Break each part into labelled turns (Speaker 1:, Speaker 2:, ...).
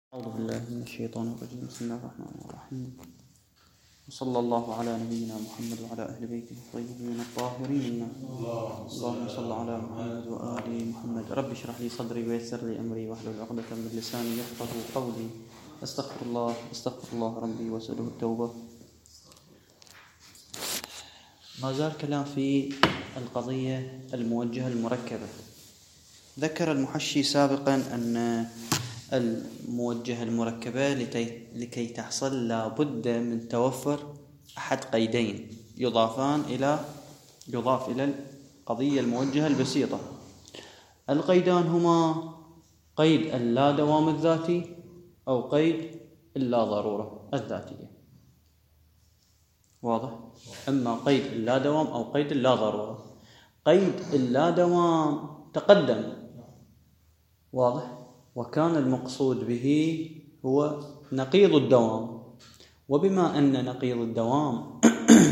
Speaker 1: أعوذ بالله من الشيطان الرجيم. بسم الله الرحمن الرحيم. وصلى الله على نبينا محمد وعلى أهل بيته الطيبين الطاهرين. اللهم صل على محمد وآل محمد. رب اشرح لي صدري ويسر لي أمري واحلل عقدة من لساني يفقهوا قولي. استغفر الله ربي وأسأله التوبة. ما زال كلام في القضية الموجهة المركبة. ذكر المحشي سابقا أن الموجهة المركبة لكي تحصل لابد من توفر أحد قيدين يضاف إلى القضية الموجهة البسيطة. القيدان هما قيد اللا دوام الذاتي أو قيد اللا ضرورة الذاتية. واضح؟ أما قيد اللا دوام أو قيد اللا ضرورة. قيد اللا دوام تقدم، واضح؟ وكان المقصود به هو نقيض الدوام، وبما أن نقيض الدوام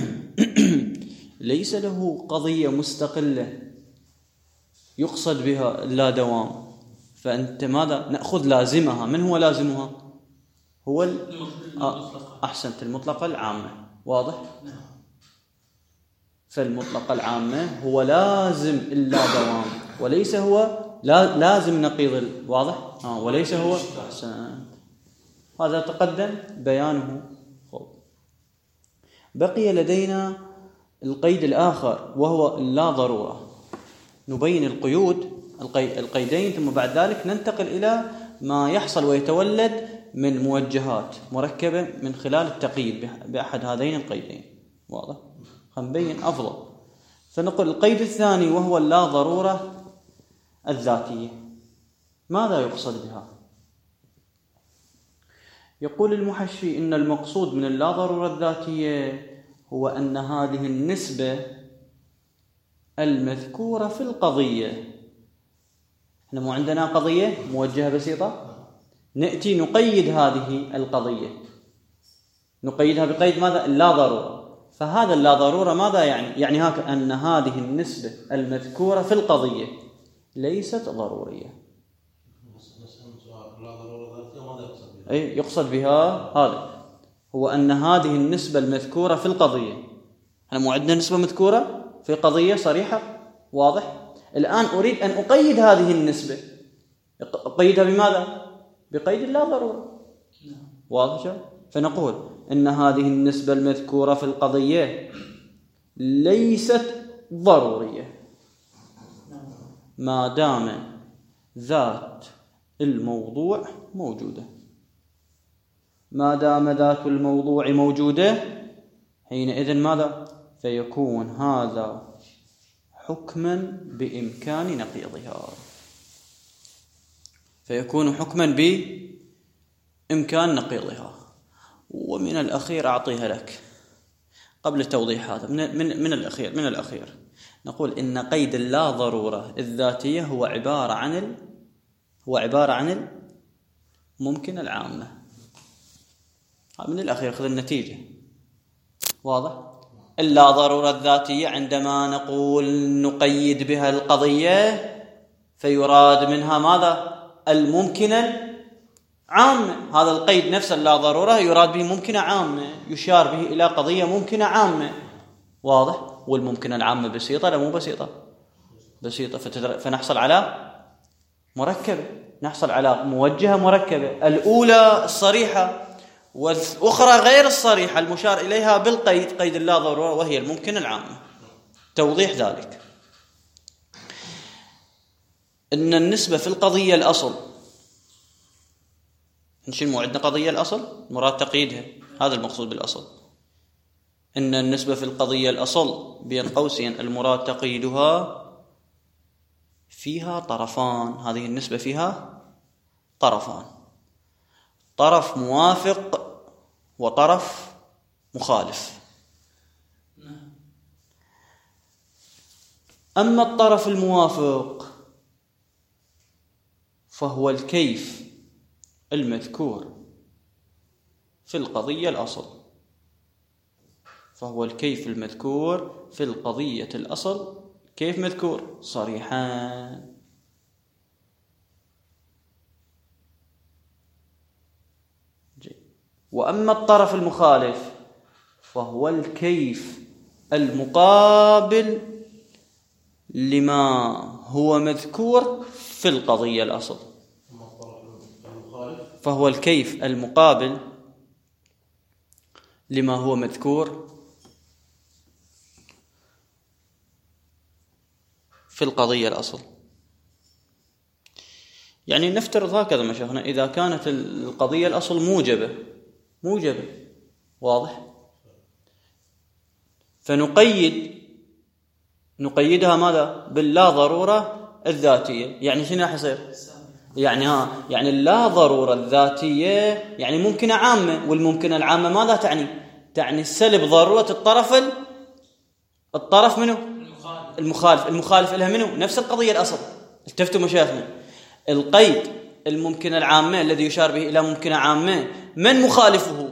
Speaker 1: ليس له قضية مستقلة يقصد بها اللا دوام، فأنت ماذا نأخذ لازمها؟ من هو لازمها؟ هو أحسنت، المطلقة العامة. واضح؟ فالمطلقة العامة هو لازم اللا دوام وليس هو لازم نقيض واضح؟ وليس هو أحسن. هذا تقدم بيانه. بقي لدينا القيد الآخر وهو اللا ضرورة. نبين القيدين ثم بعد ذلك ننتقل إلى ما يحصل ويتولد من موجهات مركبة من خلال التقييد بأحد هذين القيدين. واضح؟ نبين أفضل. فنقول القيد الثاني وهو اللا ضرورة الذاتية. ماذا يقصد بها؟ يقول المحشي إن المقصود من اللا ضرورة الذاتية هو أن هذه النسبة المذكورة في القضية، احنا مو عندنا قضية موجهة بسيطة، نأتي نقيد هذه القضية، نقيدها بقيد ماذا؟ اللا ضرورة. فهذا اللا ضرورة ماذا يعني؟ يعني أن هذه النسبة المذكورة في القضية ليست ضرورية. أي يقصد بها هذا هو أن هذه النسبة المذكورة في القضية، احنا مو عندنا نسبة مذكورة في قضية صريحة، واضح؟ الآن أريد أن أقيد هذه النسبة، أقيدها بماذا؟ بقيد اللا ضرورة. واضح؟ فنقول إن هذه النسبة المذكورة في القضية ليست ضرورية ما دام ذات الموضوع موجودة. ما دام ذات الموضوع موجودة حينئذ ماذا؟ فيكون هذا حكما بإمكان نقيضها، فيكون حكما بإمكان نقيضها. ومن الأخير أعطيها لك قبل توضيح هذا. من الأخير نقول إن قيد اللا ضرورة الذاتية هو عبارة عن الممكن العامة. من الأخير خذ النتيجة. واضح؟ اللا ضرورة الذاتية عندما نقول نقيد بها القضية فيراد منها ماذا؟ الممكن عامة. هذا القيد نفس اللا ضرورة يراد به ممكنة عامة، يشار به إلى قضية ممكنة عامة. واضح؟ والممكنة العامة بسيطة لا مو بسيطة؟ بسيطة. فنحصل على مركبة، نحصل على موجهة مركبة، الأولى الصريحة والأخرى غير الصريحة المشار إليها بالقيد، قيد اللا ضرورة، وهي الممكنة العامة. توضيح ذلك إن النسبة في القضية الأصل، نشيل موعدنا قضية الأصل مراد تقييدها، هذا المقصود بالأصل. إن النسبة في القضية الأصل بين قوسين المراد تقييدها فيها طرفان. هذه النسبة فيها طرفان، طرف موافق وطرف مخالف. أما الطرف الموافق فهو الكيف المذكور في القضية الأصل، فهو الكيف المذكور في القضية الأصل. كيف مذكور؟ صريحا. وأما الطرف المخالف فهو الكيف المقابل لما هو مذكور في القضية الأصل. فهو الكيف المقابل لما هو مذكور في القضية الأصل. يعني نفترض هكذا مشايخنا، إذا كانت القضية الأصل موجبة واضح، نقيدها ماذا؟ باللا ضرورة الذاتية. يعني شنو راح يصير؟ يعني اللا ضرورة الذاتية يعني ممكنة عامة، والممكنة العامة ماذا تعني سلب ضرورة الطرف منه المخالف لها منه نفس القضية الأصل. التفتوا مشايخنا، القيد الممكنة العامة الذي يشار به إلى ممكنة عامة من مخالفه؟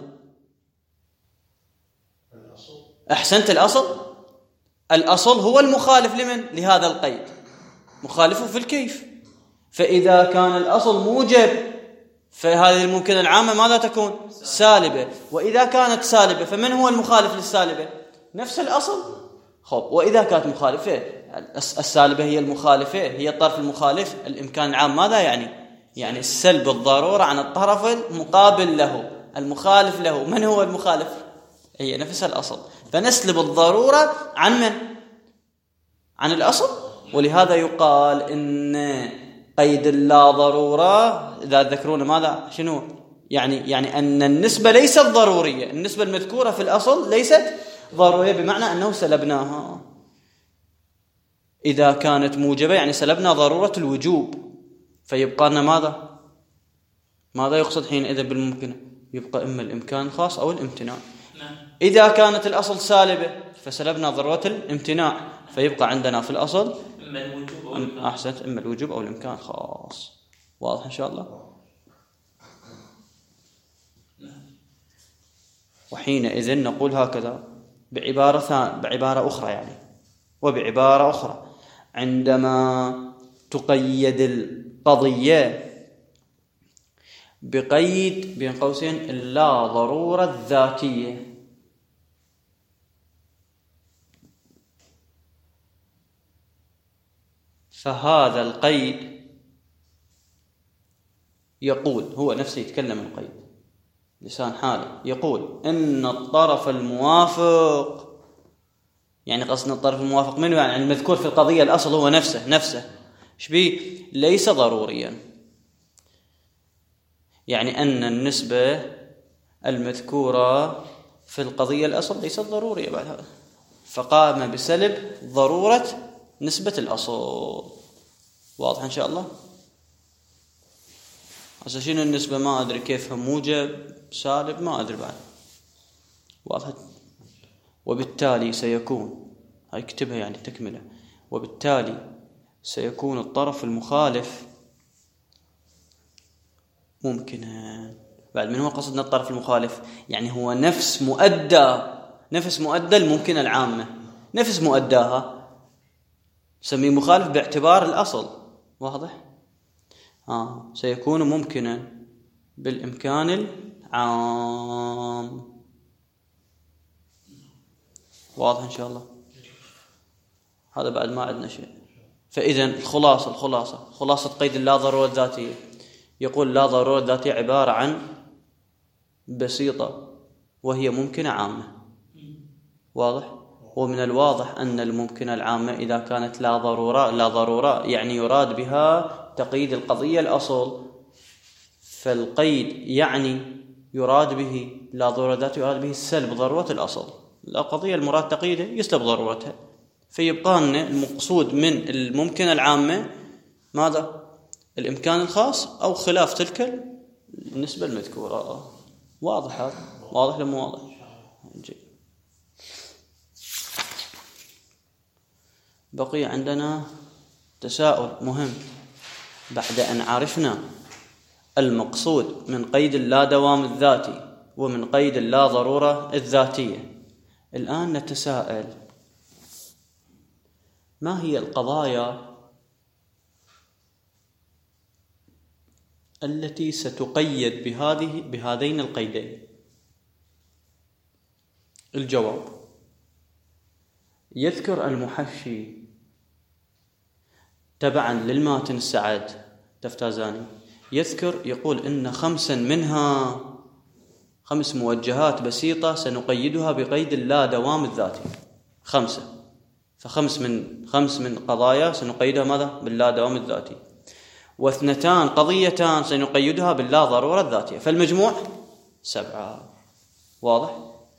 Speaker 1: أحسنت، الأصل هو المخالف لهذا القيد، مخالفه في الكيف. فإذا كان الأصل موجب فهذه الممكنة العامة ماذا تكون؟ سالبة. وإذا كانت سالبة فمن هو المخالف للسالبة؟ نفس الأصل. وإذا كانت مخالفة، السالبة هي المخالفة، هي الطرف المخالف، الإمكان العام ماذا يعني السلب الضرورة عن الطرف المقابل له، المخالف له. من هو المخالف؟ هي نفس الأصل. فنسلب الضرورة عن من؟ عن الأصل. ولهذا يقال إن قيد اللا ضرورة إذا تذكرون ماذا شنو يعني أن النسبة ليست ضرورية، النسبة المذكورة في الأصل ليست ضرورية، بمعنى أنه سلبناها. إذا كانت موجبة يعني سلبنا ضرورة الوجوب، فيبقى لنا ماذا يقصد حينئذ بالممكنة؟ يبقى إما الإمكان الخاص أو الامتناع. إذا كانت الأصل سالبة فسلبنا ضرورة الامتناع، فيبقى عندنا في الأصل أحسنت إما الوجوب أو الإمكان الخاص. واضح إن شاء الله؟ وحينئذ نقول هكذا بعبارة أخرى وبعبارة أخرى، عندما تقيد القضية بقيد بين قوسين اللا ضرورة الذاتية، فهذا القيد يقول، هو نفسه يتكلم القيد لسان حاله، يقول إن الطرف الموافق، يعني قصدنا الطرف الموافق منه يعني المذكور في القضية الأصل هو نفسه شبيه ليس ضروريا، يعني أن النسبة المذكورة في القضية الأصل ليست ضرورية بعد هذا، فقام بسلب ضرورة نسبة الأصل. واضح إن شاء الله؟ هسه شنو النسبة ما أدري كيفها، موجب سالب ما أدري بعد. واضح؟ وبالتالي سيكون، هاي اكتبها يعني تكملة، وبالتالي سيكون الطرف المخالف ممكنا. بعد من هو قصدنا الطرف المخالف؟ يعني هو نفس مؤدى الممكنة العامة، نفس مؤداها، سميه مخالف باعتبار الأصل. واضح؟ سيكون ممكنا بالإمكان العام. واضح إن شاء الله؟ هذا بعد ما عندنا شيء. فإذن الخلاصة قيد اللا ضرورة الذاتية، يقول لا ضرورة ذاتية عبارة عن بسيطة وهي ممكنة عامة. واضح؟ ومن الواضح أن الممكنة العامة إذا كانت لا ضرورة يعني يراد بها تقييد القضية الأصل، فالقيد يعني يراد به لا ضرورة ذاتية، يراد به سلب ضرورة الأصل. القضية المراد تقييدها يسلب ضرورتها، فيبقى لنا المقصود من الممكنة العامة ماذا؟ الإمكان الخاص أو خلاف تلك النسبة المذكورة. واضح هذا؟ واضح لم واضح؟ جيد. بقي عندنا تساؤل مهم بعد أن عرفنا المقصود من قيد اللا دوام الذاتي ومن قيد اللا ضرورة الذاتية. الآن نتساءل، ما هي القضايا التي ستقيد بهذين القيدين؟ الجواب. يذكر المحشي تبعا للماتن السعد تفتازاني، يذكر يقول إن 5 منها 5 موجهات بسيطة سنقيدها بقيد اللا دوام الذاتي. 5، ف5 من قضايا سنقيدها ماذا؟ باللا دوام الذاتي. و2 قضيتان سنقيدها باللا ضرورة الذاتية، فالمجموع 7. واضح؟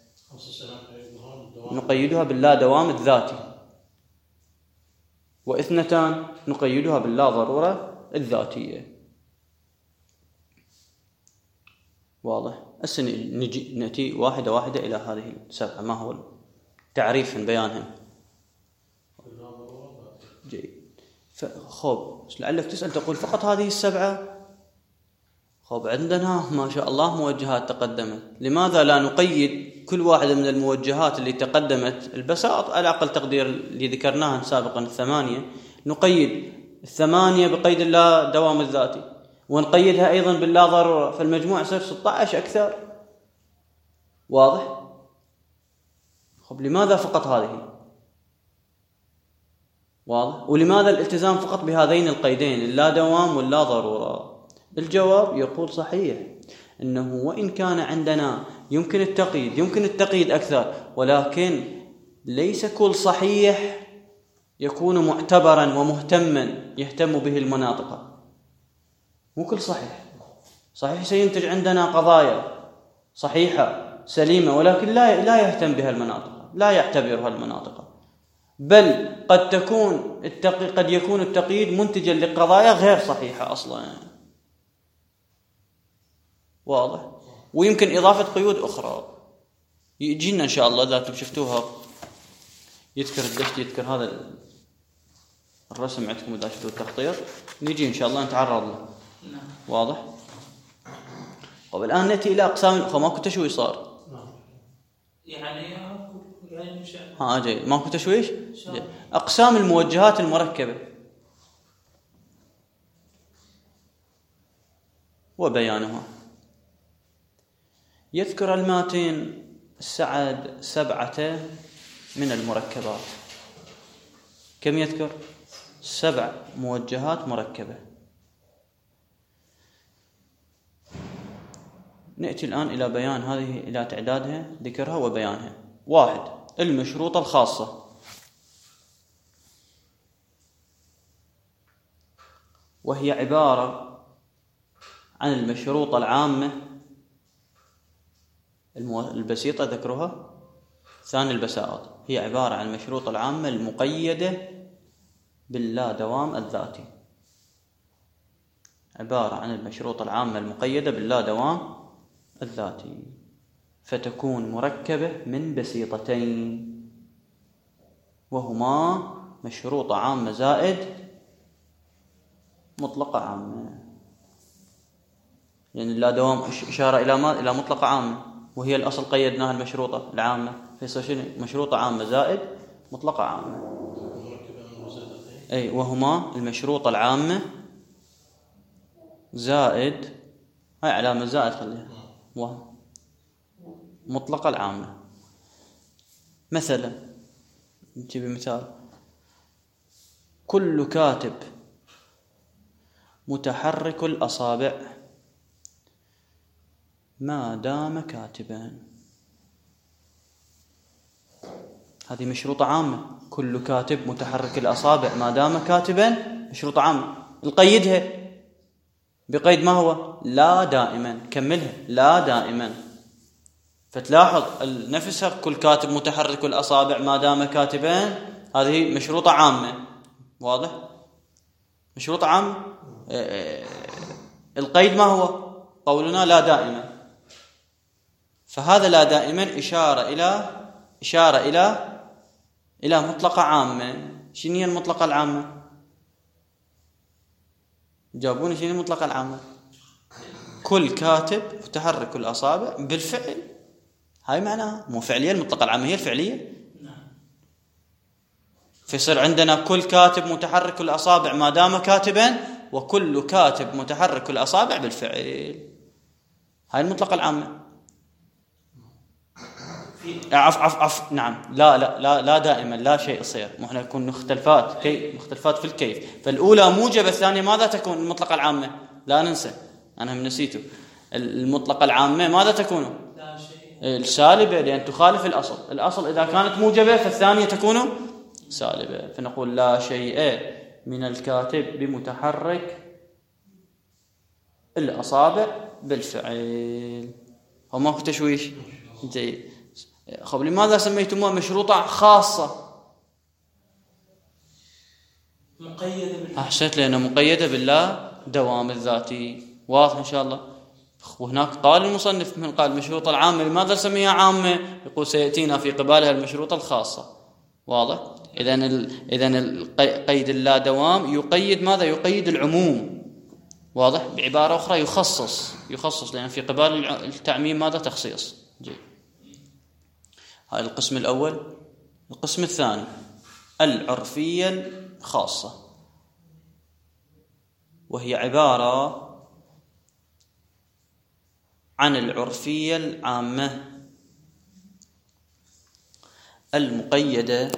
Speaker 1: نقيدها باللا دوام الذاتي، و2 نقيدها باللا ضرورة الذاتية. واضح؟ هسه نأتي واحدة واحدة إلى هذه 7، ما هو تعريفهم بيانهم. جيد. فخب لعلك تسأل تقول فقط هذه 7؟ خب عندنا ما شاء الله موجهات تقدمت، لماذا لا نقيد كل واحدة من الموجهات اللي تقدمت البساط على أقل تقدير اللي ذكرناها سابقا 8، نقيد 8 بقيد اللا دوام الذاتي، ونقيدها أيضا باللا ضرورة، فالمجموع يصير 16 أكثر. واضح؟ خب لماذا فقط هذه؟ واضح؟ ولماذا الالتزام فقط بهذين القيدين اللا دوام واللا ضرورة؟ الجواب يقول صحيح إنه وإن كان عندنا يمكن التقييد أكثر، ولكن ليس كل صحيح يكون معتبرا ومهتما يهتم به المناطق. مو كل صحيح سينتج عندنا قضايا صحيحة سليمة، ولكن لا يهتم بها المناطق، لا يعتبرها المناطق، بل قد يكون التقييد منتجا لقضايا غير صحيحة أصلا. واضح؟ ويمكن إضافة قيود أخرى يجينا إن شاء الله إذا شفتوها. يذكر الدشت، يذكر هذا الرسم عندكم إذا شفتوا التخطيط، نيجي إن شاء الله نتعرض له. واضح؟ طب الآن نأتي إلى أقسام. ماكو تشويش صار؟
Speaker 2: يعني
Speaker 1: جيد، ماكو تشويش. أقسام الموجهات المركبة وبيانها. يذكر الماتن السعد 7 من المركبات. كم يذكر؟ 7 موجهات مركبة. نأتي الآن إلى بيان هذه، إلى تعدادها، ذكرها وبيانها. 1 المشروطة الخاصة، وهي عبارة عن المشروطة العامة البسيطة ذكرها. ثاني البساطة، هي عبارة عن المشروطة العامة المقيدة باللا دوام الذاتي. عبارة عن المشروطة العامة المقيدة باللا دوام الذاتي، فتكون مركبة من بسيطتين، وهما مشروطة عامة زائد مطلقة عامة. يعني اللا دوام إشارة إلى مطلقة عامة، وهي الأصل قيدناها المشروطة العامة، فيصير شنو؟ مشروطة عامة زائد مطلقة عامة. أي، وهما المشروطة العامة زائد، هاي علامة زائد خليها، مطلقة العامة. مثلا نجيب مثال: كل كاتب متحرك الأصابع ما دام كاتبا. هذه مشروطة عامة. كل كاتب متحرك الأصابع ما دام كاتبا، مشروطة عامة. نقيدها بقيد ما هو؟ لا دائما. كملها: لا دائما. فتلاحظ نفسها كل كاتب متحرك الأصابع ما دام كاتبا، هذه مشروطة عامة. واضح؟ مشروطة عامة. القيد ما هو؟ قولنا لا دائما. فهذا لا دائما إشارة إلى مطلقة عامة. شنو هي المطلقة العامة؟ جاوبوني، شنو المطلقة العامة؟ كل كاتب متحرك الأصابع بالفعل. هاي معناها مو فعلية. المطلقة العامة هي الفعلية. فيصير عندنا كل كاتب متحرك الأصابع ما دام كاتبا، وكل كاتب متحرك الأصابع بالفعل. هاي المطلقة العامة. عف نعم، لا دائما لا شيء يصير، مو احنا يكون مختلفات في الكيف. فالأولى موجبة، الثانية ماذا تكون؟ المطلقة العامة، لا ننسى، أنا هم نسيته. المطلقة العامة ماذا تكون؟
Speaker 2: لا شيء.
Speaker 1: السالبة، لأن تخالف الأصل إذا كانت موجبة فالثانية تكون سالبة. فنقول لا شيء من الكاتب بمتحرك الأصابع بالفعل. هو ماكو تشويش؟ جيد. خب لماذا سميتموها مشروطة خاصة؟
Speaker 2: مقيدة
Speaker 1: أحسنت، لأنه مقيدة بالله دوام الذاتي. واضح إن شاء الله. وهناك قال المصنف من قال المشروطة العامة، لماذا سميها عامة؟ يقول سيأتينا في قبالها المشروطة الخاصة. واضح؟ إذن قيد اللا دوام يقيد ماذا؟ يقيد العموم. واضح؟ بعبارة أخرى يخصص، لأن في قبال التعميم ماذا؟ تخصيص. جيد. هذا القسم الأول. القسم الثاني العرفية الخاصة، وهي عبارة عن العرفية العامة المقيدة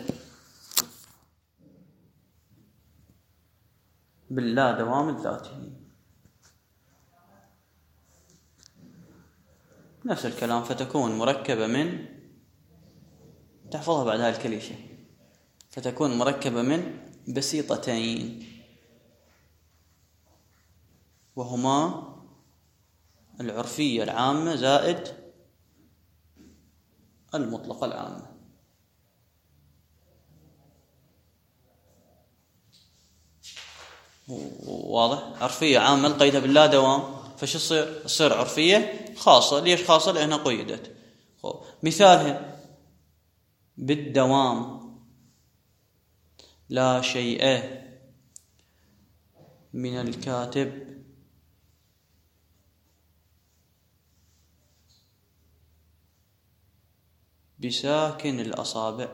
Speaker 1: باللا دوام الذاتي. نفس الكلام، فتكون مركبة من، تحفظها بعد هاي الكليشة، فتكون مركبة من بسيطتين، وهما العرفية العامة زائد المطلقة العامة. واضح؟ عرفية عامة القيدها باللا دوام، فش تصير عرفية خاصة. ليش خاصة؟ لأنها قيدت. مثالها بالدوام لا شيء من الكاتب بساكن الأصابع.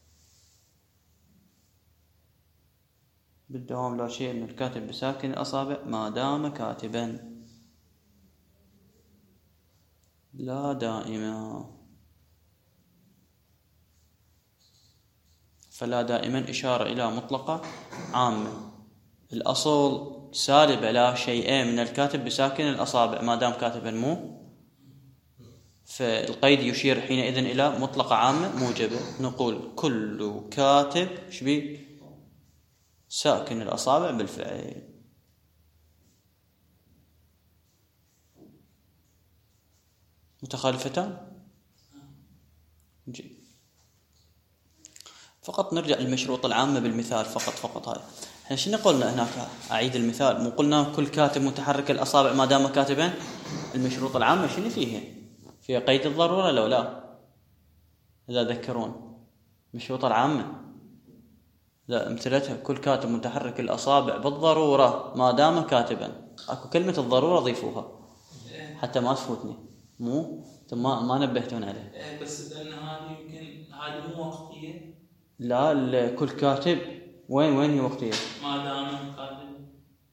Speaker 1: بالدوام لا شيء من الكاتب بساكن الأصابع ما دام كاتبا، لا دائما. فلا دائما إشارة إلى مطلقة عامة. الأصل سالبة لا شيء من الكاتب بساكن الأصابع ما دام كاتبا، مو فالقيد يشير حينئذ إلى مطلقة عامة موجبة. نقول كل كاتب شبيه ساكن الأصابع بالفعل. متخالفتان؟ جيد. فقط نرجع للمشروط العامة بالمثال فقط هاي. احنا شنو قلنا هناك؟ أعيد المثال. مو قلنا كل كاتب متحرك الأصابع ما دام كاتبا؟ المشروط العامة شنو فيها؟ فيها قيد الضرورة لو لا؟ إذا ذكرون مشروط العامة لا امثلتها كل كاتب متحرك الأصابع بالضرورة ما دام كاتبا. أكو كلمة الضرورة ضيفوها حتى ما تفوتني، مو ما نبهتون عليه.
Speaker 2: بس لأن هذه يمكن هذه مو وقتية.
Speaker 1: لا كل كاتب وين هي وقتية؟
Speaker 2: ما دام كاتب.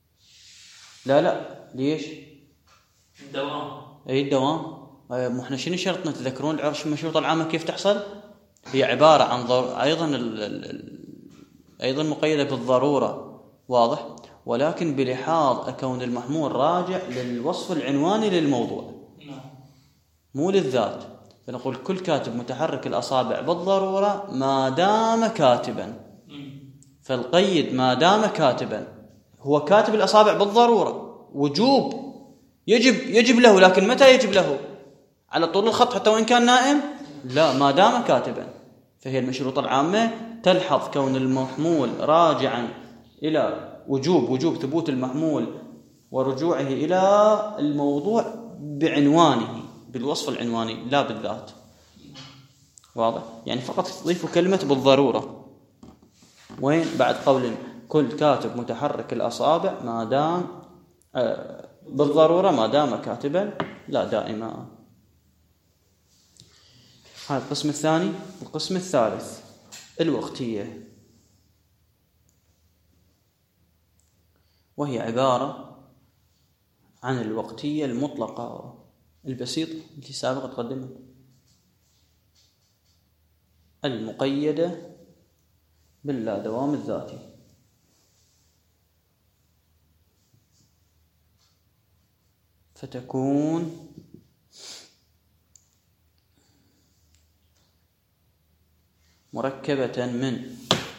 Speaker 1: لا ليش؟
Speaker 2: الدوام.
Speaker 1: أي الدوام. مو احنا شنو شرطنا؟ تذكرون العرش المشروط العامة كيف تحصل؟ هي عبارة عن أيضا مقيدة بالضرورة. واضح؟ ولكن بلحاظ كون المحمول راجع للوصف العنواني للموضوع مو للذات. فنقول كل كاتب متحرك الأصابع بالضرورة ما دام كاتبا. فالقيد ما دام كاتبا، هو كاتب الأصابع بالضرورة وجوب، يجب له، لكن متى يجب له؟ على طول الخط حتى وإن كان نائم؟ لا، ما دام كاتبا. فهي المشروطة العامة تلحظ كون المحمول راجعا إلى وجوب ثبوت المحمول ورجوعه إلى الموضوع بعنوانه، بالوصف العنواني لا بالذات. واضح؟ يعني فقط تضيفوا كلمة بالضرورة. وين بعد قول كل كاتب متحرك الأصابع ما دام بالضرورة ما دام كاتبا لا دائما. هذا القسم الثاني. القسم الثالث الوقتية، وهي عبارة عن الوقتية المطلقة البسيطة التي سابقا تقدمت. المقيدة باللا دوام الذاتي. فتكون مركبة من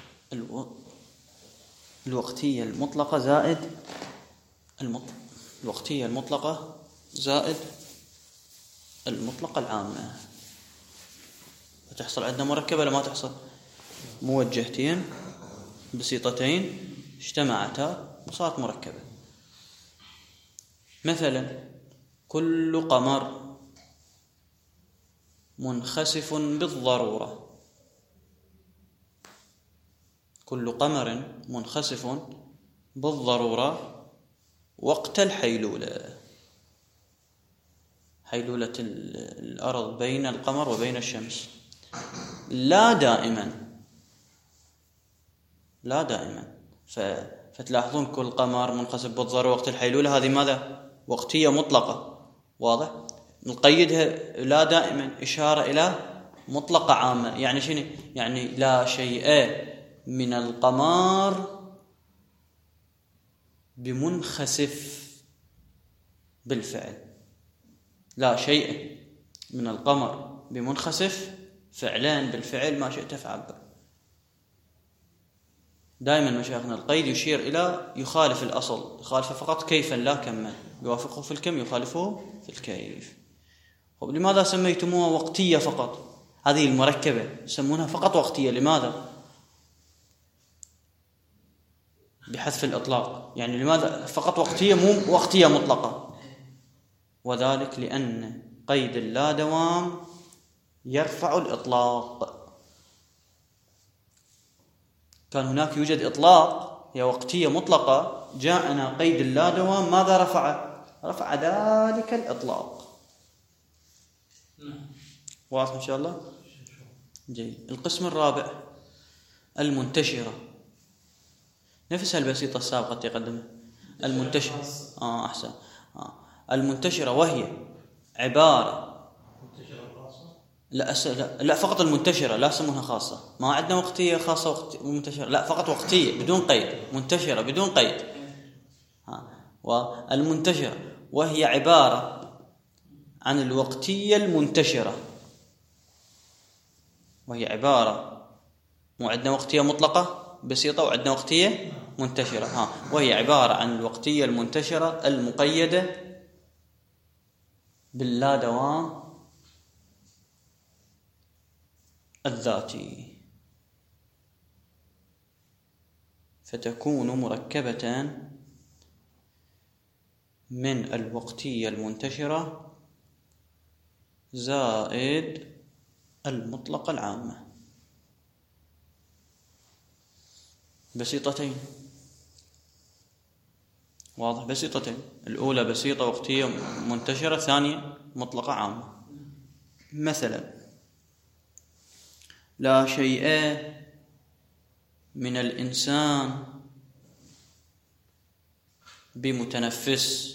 Speaker 1: الوقتية المطلقة زائد الوقتية المطلقة زائد المطلقة العامة. فتحصل عندنا مركبة ولا ما تحصل؟ موجهتين بسيطتين اجتمعتا وصارت مركبة. مثلا كل قمر منخسف بالضرورة. كل قمر منخسف بالضرورة وقت الحيلولة. حيلولة الأرض بين القمر وبين الشمس. لا دائما. فتلاحظون كل قمر منخسف بالضرورة وقت الحيلولة، هذه ماذا؟ وقتية مطلقة. واضح؟ نقيدها لا دائما إشارة إلى مطلقة عامة. يعني شنو؟ يعني لا شيء من القمر بمنخسف بالفعل. لا شيء من القمر بمنخسف فعلان بالفعل ما شئت فعبر. دائما مشايخنا القيد يشير إلى يخالف الأصل، يخالفه فقط كيفا لا كما، يوافقه في الكم يخالفه في الكيف. لماذا سميتموها وقتية فقط؟ هذه المركبة يسمونها فقط وقتية. لماذا؟ بحذف الإطلاق. يعني لماذا فقط وقتية مو وقتية مطلقة؟ وذلك لأن قيد اللا دوام يرفع الإطلاق. كان هناك يوجد إطلاق هي وقتية مطلقة، جاءنا قيد اللا دوام ماذا رفع؟ رفع ذلك الإطلاق. واضح إن شاء الله؟ جيد. القسم الرابع المنتشرة، نفسها البسيطة السابقة تقدمها. المنتشرة أحسن. المنتشرة وهي عبارة لا فقط المنتشرة، لا سموها خاصة. ما عندنا وقتية خاصة منتشرة، لا فقط وقتية بدون قيد، منتشرة بدون قيد. والمنتشرة وهي عبارة عن الوقتية المنتشرة. وهي عبارة، مو عندنا وقتية مطلقة بسيطة وعندنا وقتية منتشرة. وهي عبارة عن الوقتية المنتشرة المقيدة باللا دوام الذاتي. فتكون مركبة من الوقتية المنتشرة زائد المطلقة العامة. بسيطتين. واضح؟ بسيطتين. الأولى بسيطة وقتية منتشرة، ثانية مطلقة عامة. مثلا لا شيء من الإنسان بمتنفس.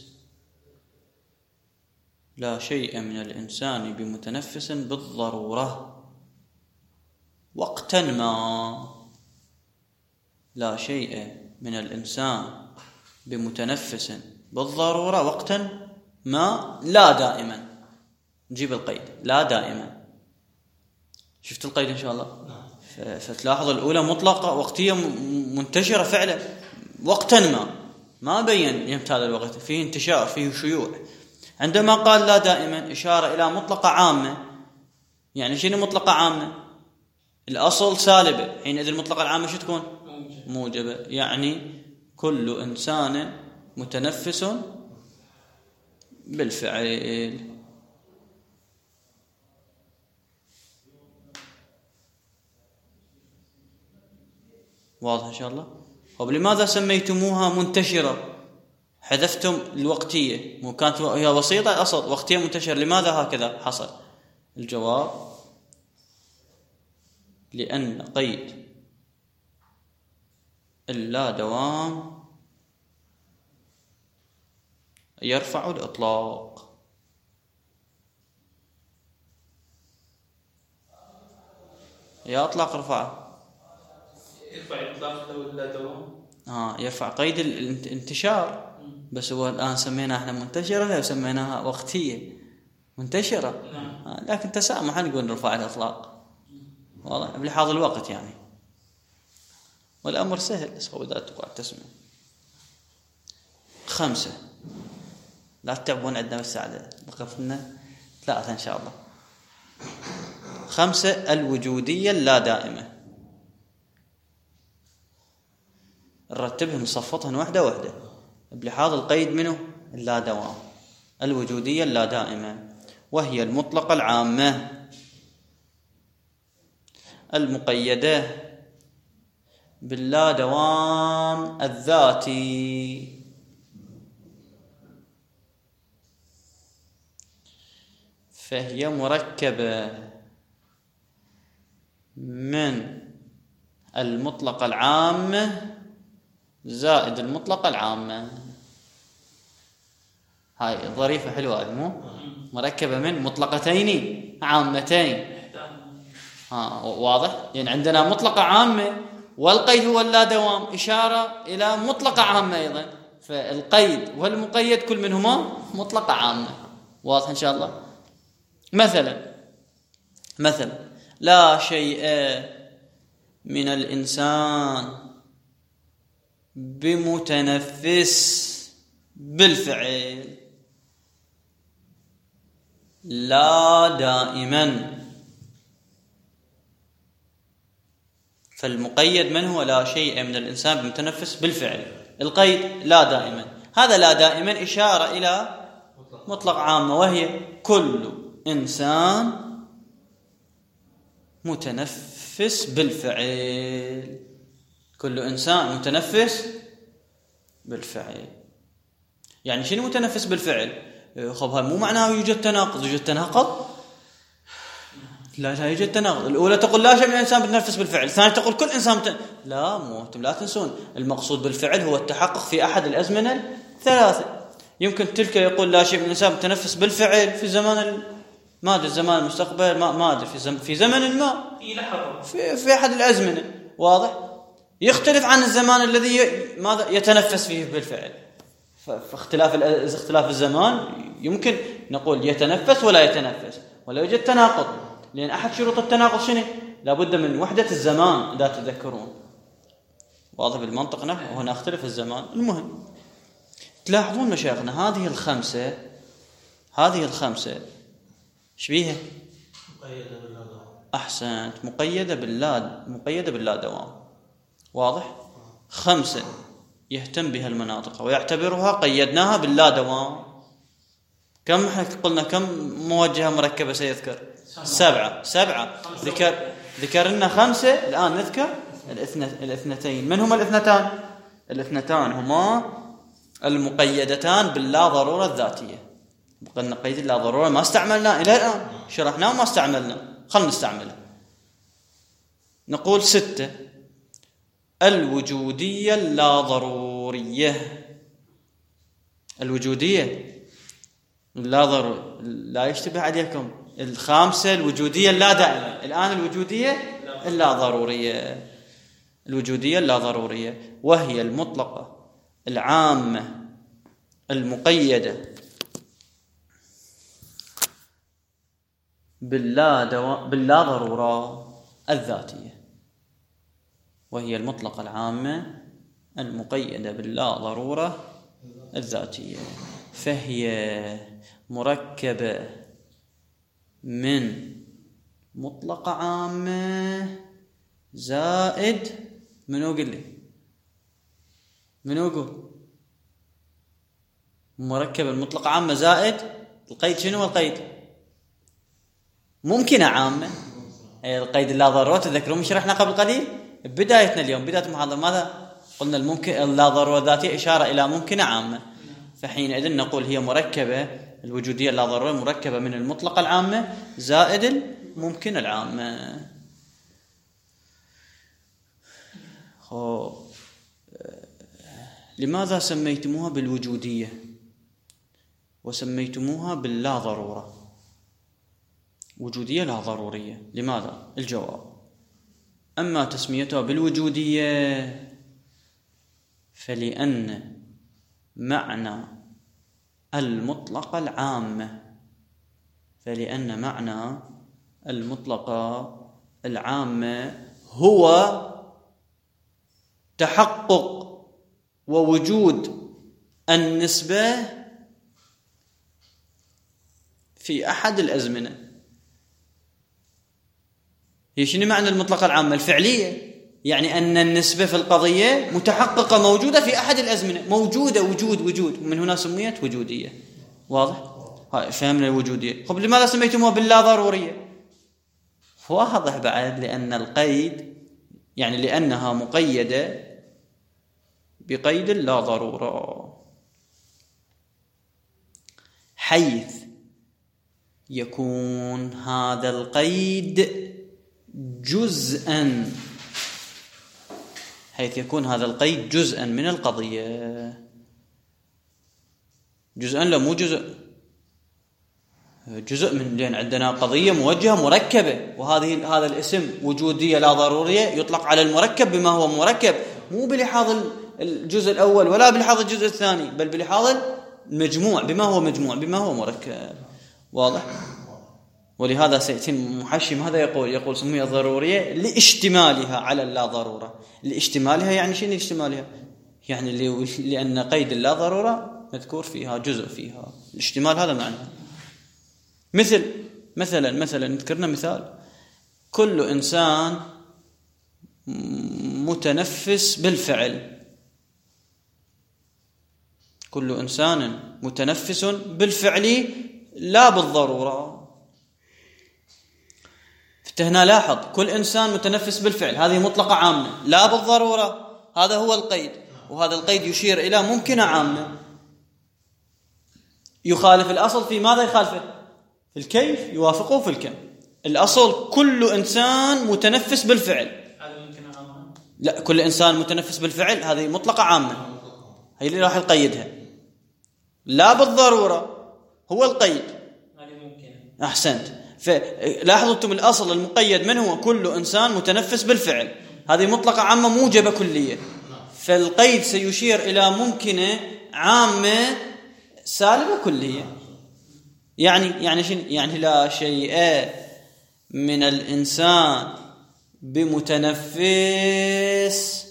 Speaker 1: لا شيء من الإنسان بمتنفس بالضرورة وقتا ما. لا شيء من الإنسان بمتنفس بالضرورة وقتا ما، لا دائما. نجيب القيد لا دائما. شفت القيد إن شاء الله؟ فتلاحظ الأولى مطلقة وقتية منتشرة فعلا وقتا ما بين يمت هذا الوقت، فيه انتشار فيه شيوع. عندما قال لا دائما إشارة إلى مطلقة عامة. يعني شنو مطلقة عامة؟ الأصل سالبة، حينئذ المطلقة العامة شو تكون؟ موجبة. يعني كل إنسان متنفس بالفعل. واضح إن شاء الله؟ ولماذا سميتموها منتشرة؟ حذفتم الوقتية، مو كانت هي بسيطة أصل وقتية منتشرة، لماذا هكذا حصل؟ الجواب لأن قيد اللا دوام يرفع الإطلاق. يا اطلاق رفعه.
Speaker 2: يرفع إطلاق لو لا دوام.
Speaker 1: يرفع قيد الانتشار، بس هو الآن سميناها احنا منتشرة لو سميناها وقتية منتشرة. لكن تسامحا نقول رفع الإطلاق، واضح بلحاظ الوقت يعني، والأمر سهل بس هو إذا تقعد تسمع. 5 لا تتعبون عندنا بالساعة، وقفنا 3 إن شاء الله. 5 الوجودية اللا دائمة، نرتبهم نصفطهم واحدة واحدة بلحاظ القيد منه اللا دوام. الوجودية اللا دائمة وهي المطلقة العامة المقيدة باللا دوام الذاتي، فهي مركبة من المطلقة العامة زائد المطلقة العامة. هاي ظريفة حلوة، مو مركبة من مطلقتين عامتين. واضح؟ يعني عندنا مطلقة عامة والقيد هو اللا دوام، إشارة إلى مطلقة عامة أيضا، فالقيد والمقيد كل منهما مطلقة عامة. واضح إن شاء الله؟ مثلا لا شيء من الإنسان بمتنفس بالفعل لا دائما، فالمقيد من هو لا شيء من الإنسان بمتنفس بالفعل، القيد لا دائما. هذا لا دائما إشارة إلى مطلق عامة وهي كل إنسان متنفس بالفعل، كل إنسان متنفس بالفعل. يعني شنو متنفس بالفعل؟ خب مو معناه يوجد تناقض. يوجد تناقض؟ لا يوجد تناقض. الأولى تقول لا شيء من الإنسان بتنفس بالفعل، الثانية تقول كل إنسان لا، مو أنتم لا تنسون المقصود بالفعل هو التحقق في أحد الأزمنة الثلاثة. يمكن تلك يقول لا شيء من الإنسان بتنفس بالفعل في زمان الماضي، الزمان المستقبل، ما أدري في زمن ما في أحد الأزمنة. واضح؟ يختلف عن الزمان الذي ماذا يتنفس فيه بالفعل. اختلاف الزمان يمكن نقول يتنفس ولا يتنفس، ولا يوجد تناقض، لأن أحد شروط التناقض شنو؟ لابد من وحدة الزمان إذا تذكرون. واضح بالمنطق هنا اختلف الزمان. المهم تلاحظون مشايخنا هذه الخمسة شبيهة؟ أحسنت، مقيدة باللا دوام. واضح؟ 5 يهتم بها المناطق ويعتبرها قيدناها باللا دوام. كم قلنا كم موجهة مركبة سيذكر؟ 7. ذكرنا 5، الآن نذكر الاثنتين. من هما الاثنتان؟ الاثنتان هما المقيدتان باللا ضرورة الذاتية. قلنا قيد اللا ضرورة ما استعملنا إلى الآن، شرحناه وما استعملنا، خلنا نستعمله. نقول 6 الوجودية اللا ضرورية. الوجودية لا ضروري لا يشتبه عليكم. 5 الوجودية اللا دائمة، الآن الوجودية اللا ضرورية. الوجودية اللا ضرورية وهي المطلقة العامة المقيدة باللا ضرورة الذاتية. وهي المطلقة العامة المقيدة باللا ضرورة الذاتية، فهي مركبة من مطلقة عامة زائد منو قل لي؟ منو قول؟ مركبة المطلقة عامة زائد القيد. شنو القيد؟ ممكنة عامة. القيد اللا ضرورة تذكرون شرحنا قبل قليل بدايتنا اليوم، بداية المحاضرة ماذا قلنا؟ الممكن اللا ضرورة ذاتية إشارة إلى ممكنة عامة، فحينئذ نقول هي مركبة الوجودية اللا ضرورة مركبة من المطلقة العامة زائد الممكنة العامة. لماذا سميتموها بالوجودية وسميتموها باللا ضرورة؟ وجودية لا ضرورية، لماذا؟ الجواب أما تسميتها بالوجودية فلأن معنى المطلقة العامة هو تحقق ووجود النسبة في أحد الأزمنة. هي شنو معنى المطلقة العامة؟ الفعلية، يعني أن النسبة في القضية متحققة موجودة في أحد الأزمنة، موجودة وجود، ومن هنا سميت وجودية. واضح؟ هاي فهمنا الوجودية. طب لماذا سميتموها باللا ضرورية؟ واضح بعد، لأن القيد يعني لأنها مقيدة بقيد لا ضرورة، حيث يكون هذا القيد جزءا من القضية. جزءا لا مو جزء من، لأن عندنا قضية موجهة مركبة، هذا الاسم وجودية لا ضرورية يطلق على المركب بما هو مركب، مو بلحاظ الجزء الأول ولا بلحاظ الجزء الثاني، بل بلحاظ المجموع بما هو مركب. واضح؟ ولهذا سيأتي محشم هذا يقول سميها ضرورية لاشتمالها على اللا ضرورة. لاشتمالها يعني شنو اشتمالها؟ يعني لأن قيد اللا ضرورة مذكور فيها جزء فيها، الاشتمال هذا معناه. مثلا نذكرنا مثال: كل إنسان متنفس بالفعل، كل إنسان متنفس بالفعل لا بالضرورة. هنا لاحظ، كل إنسان متنفس بالفعل، هذه مطلقة عامة لا بالضرورة، هذا هو القيد، وهذا القيد يشير إلى ممكنة عامة. يخالف الأصل في ماذا؟ يخالفه في الكيف، يوافقه في الكم. الأصل كل إنسان متنفس بالفعل،
Speaker 2: هذا ممكنة عامة.
Speaker 1: لا، كل إنسان متنفس بالفعل هذه مطلقة عامة، هي اللي راح نقيدها. لا بالضرورة هو القيد،
Speaker 2: هذه ممكنة.
Speaker 1: أحسنت. فلاحظوا أنتم الأصل المقيد من هو كل إنسان متنفس بالفعل، هذه مطلقة عامة موجبة كلية. فالقيد سيشير إلى ممكنة عامة سالبة كلية. يعني شنو؟ يعني لا شيء من الإنسان بمتنفس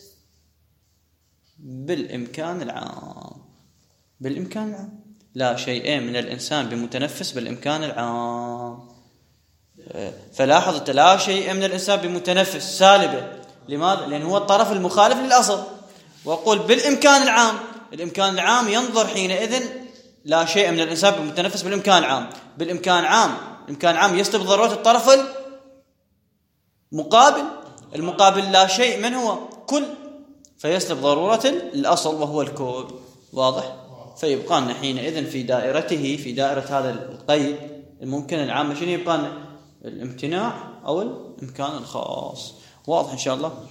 Speaker 1: بالإمكان العام. لا شيء من الإنسان بمتنفس بالإمكان العام. فلاحظ لا شيء من الإنسان بمتنفس سالبة. لماذا؟ لأن هو الطرف المخالف للأصل. وأقول بالإمكان العام، الإمكان العام ينظر حينئذ لا شيء من الإنسان بمتنفس بالإمكان العام. بالإمكان العام، الإمكان العام يسلب ضرورة الطرف المقابل لا شيء من هو كل، فيسلب ضرورة الأصل وهو الكل. واضح؟ فيبقى لنا حينئذ في دائرة هذا القيد الممكن العام شنو يبقى لنا؟ الامتناع أو الإمكان الخاص. واضح إن شاء الله؟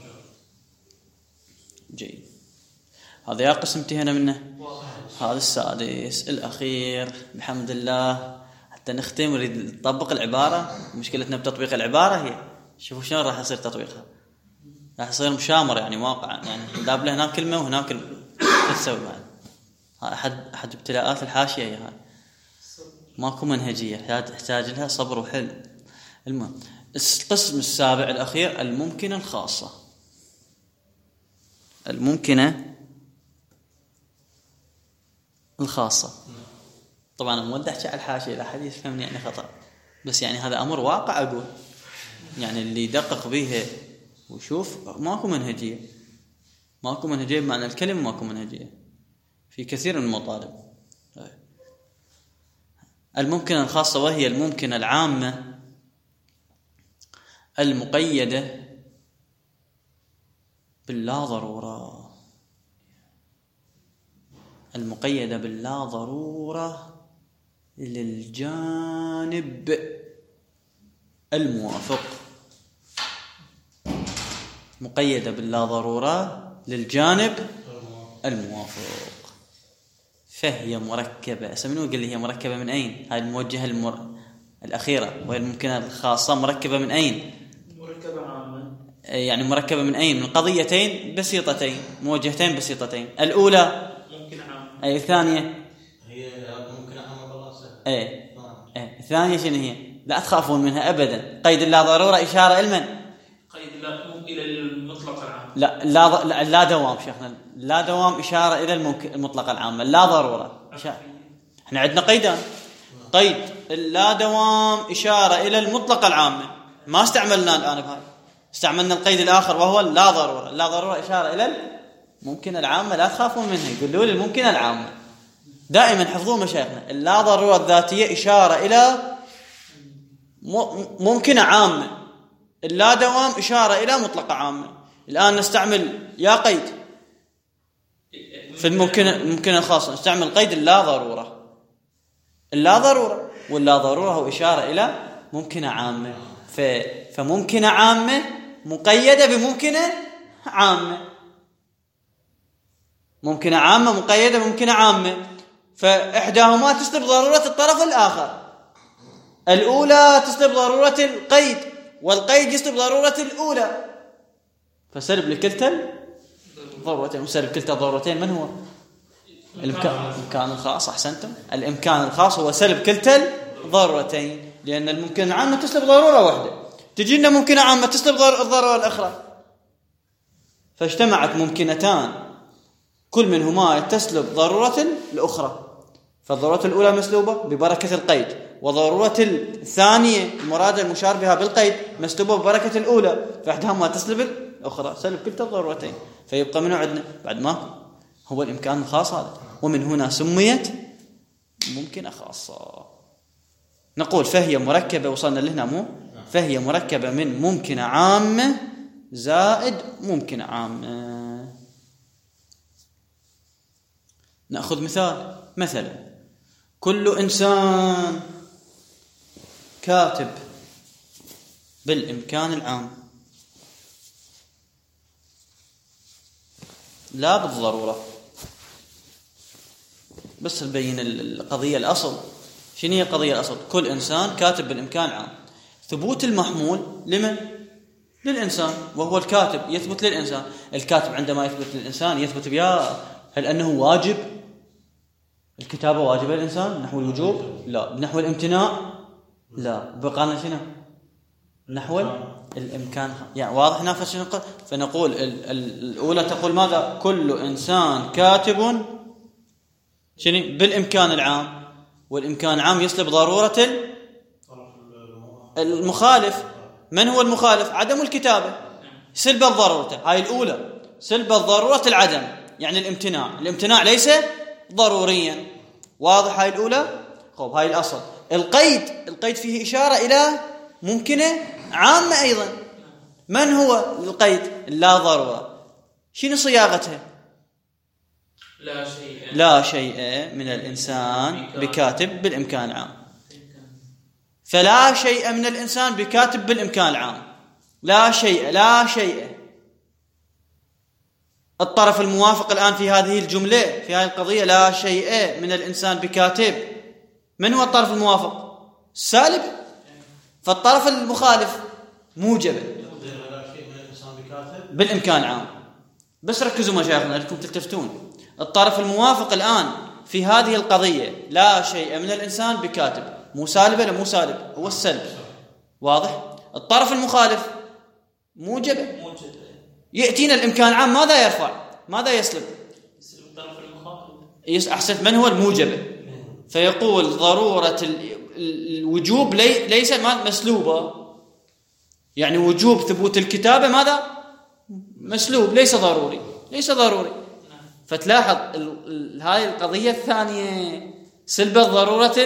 Speaker 1: جيد. هذا يا قسم انتهينا منه. هذا السادس الأخير بحمد الله. حتى نختم نريد نطبق العبارة. مشكلتنا بتطبيق العبارة هي شوفوا شلون راح يصير تطبيقها، راح يصير مشامر يعني واقعا، يعني داب له هناك كلمة وهناك تسوي بعد. أحد ابتلاءات الحاشية هي هاي، ماكو منهجية، يحتاج لها صبر وحل. المهم القسم السابع الأخير الممكنة الخاصة. الممكنة الخاصة. طبعا أنا مودع على الحاشية لا حد يفهمني يعني خطأ، بس يعني هذا أمر واقع أقول، يعني اللي يدقق به وشوف ماكو منهجية بمعنى الكلمة، ماكو منهجية في كثير من المطالب. الممكنة الخاصة وهي الممكنة العامة المقيدة باللا ضرورة، المقيدة باللا ضرورة للجانب الموافق. مقيدة باللا ضرورة للجانب الموافق، فهي مركبة. أسمنه قال لي هي مركبة من أين؟ هاي الموجهة الأخيرة وهي الممكنة الخاصة مركبة من أين؟
Speaker 2: مركبة عامة.
Speaker 1: يعني مركبة من أين؟ من قضيتين بسيطتين، موجهتين بسيطتين. الأولى
Speaker 2: ممكن عام.
Speaker 1: أي الثانية
Speaker 3: هي ممكن عام بالله سهل.
Speaker 1: ايه الثانية شنو هي؟ لا تخافون منها أبدا. قيد لا ضرورة إشارة إلمن؟
Speaker 2: قيد لا إلى المطلق العام.
Speaker 1: لا دوام شيخنا، لا دوام إشارة إلى المطلق العام، لا ضرورة. احنا عندنا قيدان، قيد لا دوام إشارة إلى المطلق العام ما استعملنا الآن بهاي، استعملنا القيد الآخر وهو لا ضرورة. لا ضرورة إشارة إلى الممكن العامة، لا تخافون منها، يقولوا لي الممكن العامة. دائما حفظوا مشايخنا، اللا ضرورة الذاتية إشارة إلى ممكن عامة، اللا دوام إشارة إلى مطلقة عامة. الآن نستعمل يا قيد في الممكن الخاص، نستعمل قيد اللا ضرورة. اللا ضرورة واللا ضرورة هو إشارة إلى ممكنة عامة، فممكنة عامة مقيدة بممكنة عامة، ممكنة عامة مقيدة بممكنة عامة، فإحداهما تسلب ضرورة الطرف الآخر. الأولى تسلب ضرورة القيد، والقيد يسلب ضرورة الأولى، فسلب لكلتا الضرورتين. وسلب كلتا الضرورتين من هو؟ الإمكان الخاص. أحسنتم، الإمكان الخاص هو سلب كلتا الضرورتين، لأن الممكن العامة تسلب ضرورة واحدة، تجينا ممكنة عامة تسلب الضرورة الأخرى، فاجتمعت ممكنتان كل منهما تسلب ضرورة الأخرى. فالضرورة الأولى مسلوبة ببركة القيد، وضرورة الثانية المراد المشار بها بالقيد مسلوبة ببركة الأولى، فإحداهما تسلب الأخرى، سلب كلتا الضرورتين. فيبقى منه عندنا بعد ما هو الإمكان الخاص هذا، ومن هنا سميت ممكنة خاصة. نقول فهي مركبة، وصلنا لهنا مو؟ فهي مركبة من ممكنة عامة زائد ممكنة عامة. نأخذ مثلا كل إنسان كاتب بالإمكان العام، لا بالضرورة، بس نبين القضية الأصل. شنو هي القضية الأصل؟ كل إنسان كاتب بالإمكان العام. ثبوت المحمول لمن؟ للإنسان، وهو الكاتب يثبت للإنسان. الكاتب عندما يثبت للإنسان يثبت بها هل أنه واجب؟ الكتابة واجبة للإنسان نحو الوجوب؟ لا. نحو الامتناع؟ لا. بقانا شنو؟ نحو الإمكان. يعني واضح نافذ شنو نقول؟ فنقول الأولى تقول ماذا؟ كل إنسان كاتب شنو؟ بالإمكان العام، والإمكان العام يسلب ضرورة المخالف. من هو المخالف؟ عدم الكتابة، سلب الضرورة. هاي الأولى سلب الضرورة العدم، يعني الامتناع ليس ضروريا. واضح هاي الأولى؟ خب هاي الأصل. القيد فيه إشارة إلى ممكنة عامة أيضا. من هو القيد؟ لا ضرورة. شنو صياغتها؟ لا شيء من الإنسان بكاتب بالإمكان العام. فلا شيء من الإنسان بكاتب بالإمكان العام، لا شيء. الطرف الموافق الآن في هذه الجملة، في هذه القضية، لا شيء من الإنسان بكاتب. من هو الطرف الموافق؟ سالب. فالطرف المخالف موجب بالإمكان العام. بس ركزوا مشايخنا لكم تلتفتون. الطرف الموافق الآن في هذه القضية لا شيء من الإنسان بكاتب، مو سالب ولا مو سالب، هو السلب. واضح؟ الطرف المخالف موجب. يأتينا الإمكان العام ماذا يرفع؟ ماذا يسلب؟
Speaker 2: الطرف المخالف.
Speaker 1: أحسنت، من هو الموجب؟ فيقول ضرورة الوجوب ليس مسلوبة، يعني وجوب ثبوت الكتابة ماذا؟ مسلوب، ليس ضروري. فتلاحظ هذه القضية الثانية سلب ضرورة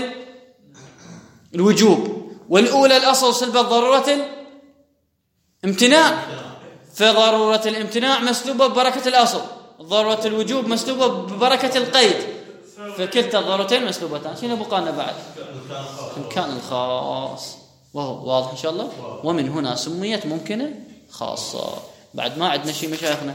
Speaker 1: الوجوب، والأولى الأصل سلب ضرورة الامتناع. فضرورة الامتناع مسلوبة ببركة الأصل، ضرورة الوجوب مسلوبة ببركة القيد، فكلتا الضرورتين مسلوبتان. شنو بقى لنا بعد؟ إمكان الخاص، وهو واضح إن شاء الله. ومن هنا سميت ممكنة خاصة. بعد ما عندنا شيء مشايخنا؟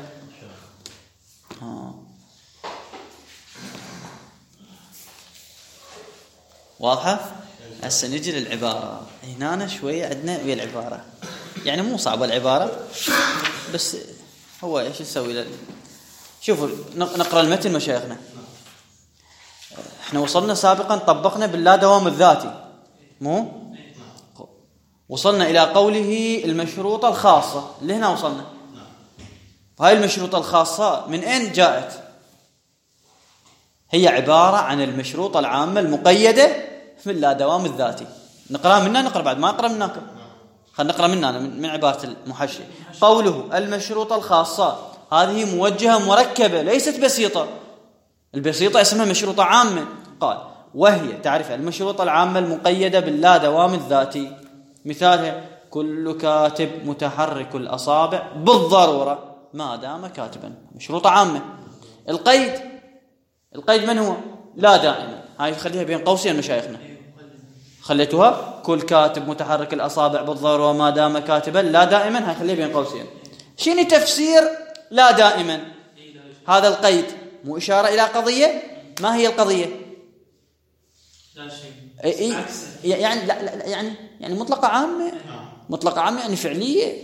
Speaker 1: واضحة؟ هسه نجي للعبارة. هنا شوية عندنا ويا العبارة. يعني مو صعبة العبارة، بس هو ايش نسوي؟ شوفوا نقرأ المتن مشايخنا. احنا وصلنا سابقا طبقنا باللا دوام الذاتي، مو وصلنا إلى قوله المشروطة الخاصة اللي هنا وصلنا. هاي المشروطة الخاصة من أين جاءت؟ هي عبارة عن المشروطة العامة المقيدة من لا دوام الذاتي. نقرأ منا، نقرأ بعد ما نقرأ مناكم، خلينا نقرأ منا من عبارة المحشي. قوله المشروطة الخاصة هذه موجهة مركبة ليست بسيطة. البسيطة اسمها مشروطة عامة. قال وهي تعرف المشروطة العامة المقيدة باللا دوام الذاتي. مثالها كل كاتب متحرك الأصابع بالضرورة ما دام كاتبا، مشروطة عامة. القيد من هو؟ لا دائما. هاي خليها بين قوسين مشايخنا، خليتوها كل كاتب متحرك الأصابع بالضرورة ما دام كاتبا لا دائما، هاي خليها بين قوسين. شنو تفسير لا دائما؟ هذا القيد مو إشارة إلى قضية؟ ما هي القضية؟
Speaker 2: لا شيء.
Speaker 1: يعني لا يعني مطلقة عامة. مطلقة عامة يعني فعلية.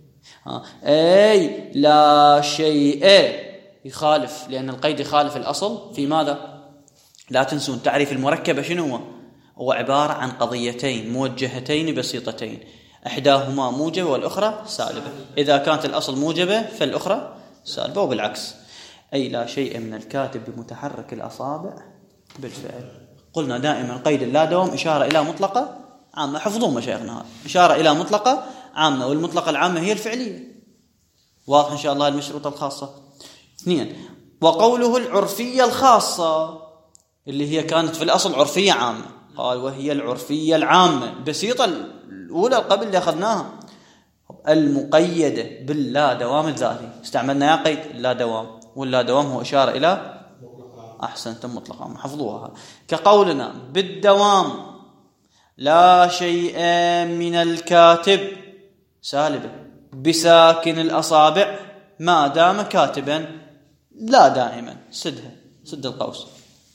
Speaker 1: أي لا شيء يخالف، لأن القيد يخالف الأصل في ماذا؟ لا تنسون تعريف المركبة شنو هو عبارة عن قضيتين موجهتين بسيطتين، إحداهما موجبة والأخرى سالبة. إذا كانت الأصل موجبة فالأخرى سالبة وبالعكس. أي لا شيء من الكاتب بمتحرك الأصابع بالفعل. قلنا دائما قيد اللا دوام إشارة إلى مطلقة عامة. حفظوا مشايخنا، إشارة إلى مطلقة عامة، والمطلقة العامة هي الفعلية. واضح إن شاء الله المشروطة الخاصة. 2 وقوله العرفية الخاصة اللي هي كانت في الأصل عرفية عامة. قال وهي العرفية العامة بسيطة الأولى قبل اللي أخذناها، المقيدة باللا دوام الذاتي. استعملنا يا قيد اللا دوام، واللا دوام هو إشارة إلى أحسنتم مطلقا، حفظوها. كقولنا بالدوام لا شيء من الكاتب سالبة بساكن الأصابع ما دام كاتبا لا دائما. سدها، سد القوس.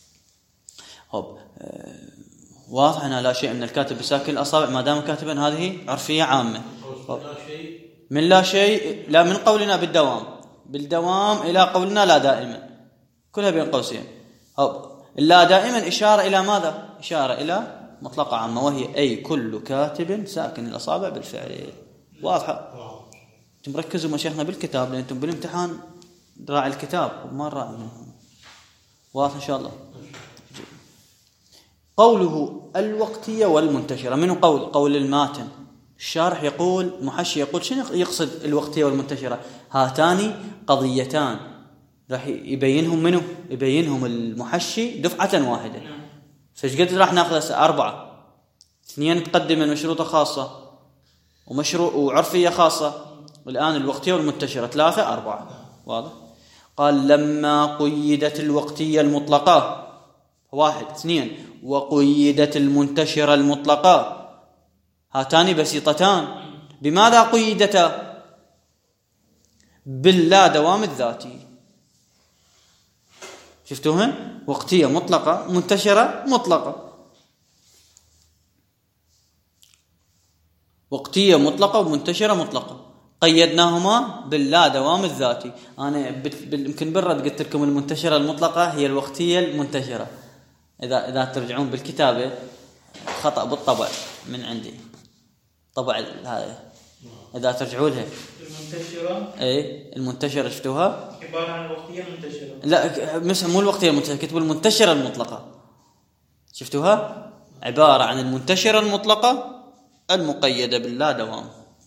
Speaker 1: واضح أنها لا شيء من الكاتب بساكن الأصابع ما دام كاتبا، هذه عرفية عامة. من لا شيء، لا من قولنا بالدوام إلى قولنا لا دائما، كلها بين قوسين. لا دائما إشارة إلى ماذا؟ إشارة إلى مطلقة عامة، وهي أي كل كاتب ساكن الأصابع بالفعل. واضحة؟ أنتم ركزوا مشايخنا بالكتاب، لأن أنتم بالامتحان راعي الكتاب وما راعي منهم. واضح إن شاء الله. قوله الوقتية والمنتشرة، من قول الماتن. الشارح يقول، محشي يقول شنو يقصد الوقتية والمنتشرة؟ هاتان قضيتان راح يبينهم منه، يبينهم المحشي دفعة واحدة. فايش قد راح ناخذ 4؟ 2 تقدم المشروطة خاصة وعرفية خاصة، والآن الوقتية والمنتشرة 3 4. واضح؟ قال لما قيدت الوقتية المطلقة 1 2 وقيدت المنتشرة المطلقة، هاتان بسيطتان. بماذا قيدتا؟ باللا دوام الذاتي. شفتوها؟ وقتية مطلقة، منتشرة مطلقة. وقتية مطلقة ومنتشرة مطلقة، قيدناهما باللا دوام الذاتي. أنا يمكن بالرد قلت لكم المنتشرة المطلقة هي الوقتية المنتشرة. إذا ترجعون بالكتابة خطأ بالطبع من عندي، طبع هذا إذا ترجعوا لها
Speaker 2: المنتشرة.
Speaker 1: المنتشرة شفتوها؟
Speaker 2: عبارة عن الوقتية المنتشرة.
Speaker 1: لا مو الوقتية المنتشرة، كتبوا المنتشرة المطلقة. شفتوها؟ عبارة عن المنتشرة المطلقة المقيدة باللا دوام.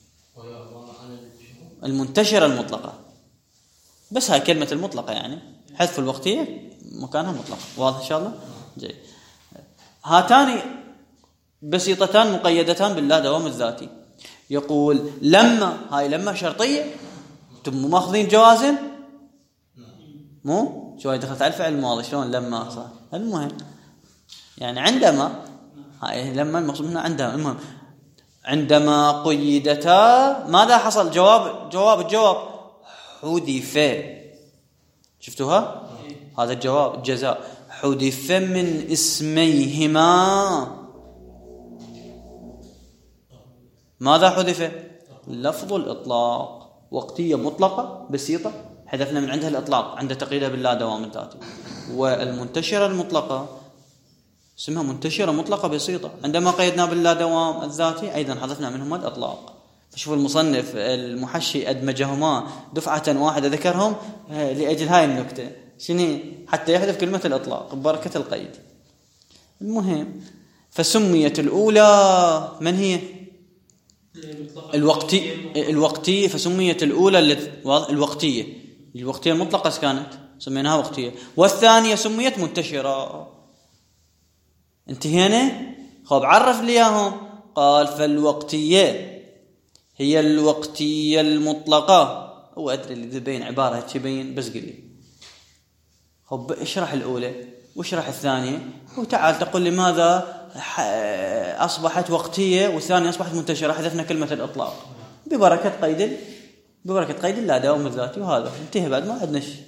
Speaker 1: المنتشرة المطلقة، بس هاي كلمة المطلقة يعني حذف الوقتية مكانها مطلقة. واضح إن شاء الله؟ جيد. هاتان بسيطتان مقيدتان باللا دوام الذاتي. يقول لما، هاي لما شرطية. انتم ماخذين جوازن؟ مو شوي دخلت على الفعل الماضي شلون لما صار. المهم يعني عندما، هاي لما المقصود منها عندما. المهم عندما قيدتا ماذا حصل؟ الجواب حذف. شفتوها؟ هذا الجواب الجزاء. حذف من اسميهما. ماذا حذف؟ لفظ الإطلاق. وقتية مطلقة بسيطة حذفنا من عندها الإطلاق عند تقييدها باللا دوام الذاتي. والمنتشرة المطلقة اسمها منتشرة مطلقة بسيطة، عندما قيدنا باللا دوام الذاتي أيضا حذفنا منهما الإطلاق. فشوف المصنف المحشي أدمجهما دفعة واحدة ذكرهم لأجل هاي النكتة، شنو؟ حتى يحذف كلمة الإطلاق ببركة القيد. المهم فسميت الأولى من هي؟ الوقتية. فسميت الأولى الوقتية المطلقة كانت سميناها وقتية، والثانية سميت منتشرة. انتهينا. خب عرف لي اياهم. قال فالوقتية هي الوقتية المطلقة. هو أدري اللي بين عبارة تبين بس قل لي. خب اشرح الأولى واشرح الثانية وتعال تقول لي ماذا أصبحت وقتية والثانية أصبحت منتشرة. حذفنا كلمة الإطلاق ببركة قيد لا دوام الذاتي، وهذا انتهى بعد ما عندنا شيء.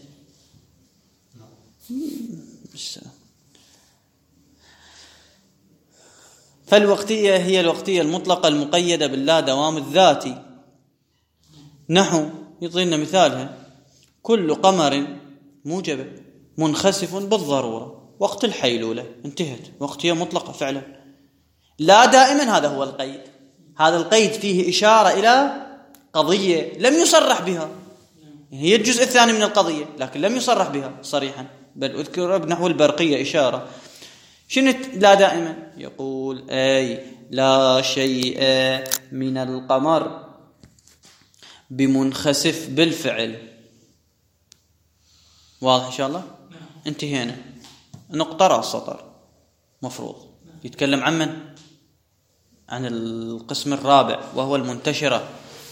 Speaker 1: فالوقتية هي الوقتية المطلقة المقيدة باللا دوام الذاتي. نحو يعطينا مثالها: كل قمر موجبة منخسف بالضرورة وقت الحيلولة. انتهت. وقتية مطلقة فعلا. لا دائما هذا هو القيد. هذا القيد فيه إشارة إلى قضية لم يصرح بها، هي الجزء الثاني من القضية لكن لم يصرح بها صريحا، بل أذكر بنحو البرقية إشارة. شنو لا دائما؟ يقول أي لا شيء من القمر بمنخسف بالفعل. واضح إن شاء الله؟ انتهينا. نقطة رأس سطر مفروض يتكلم عن من؟ عن القسم الرابع وهو المنتشرة.